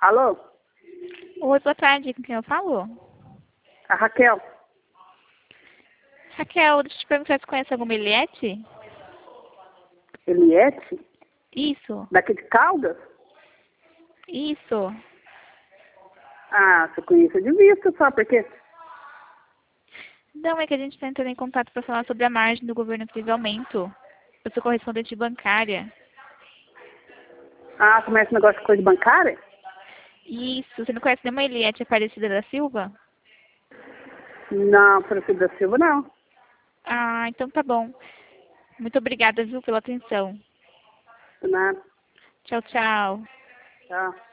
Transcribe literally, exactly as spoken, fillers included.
Alô? Oi, boa tarde. Com quem eu falo? A Raquel. Raquel, deixa eu te perguntar, você conhece alguma Eliette? Eliette? Isso, Daqui de Caldas? isso. Ah, você conhece de vista só, porque... Não, é que a gente está entrando em contato para falar sobre a margem do governo que teve aumento. Eu sou correspondente bancária. Ah, começa um negócio de coisa bancária? Isso, você não conhece nenhuma Eliette Aparecida da Silva? Não, Francisco da Silva, não. Ah, então tá bom. Muito obrigada, viu, pela atenção. Nada. Tchau, tchau. Tchau.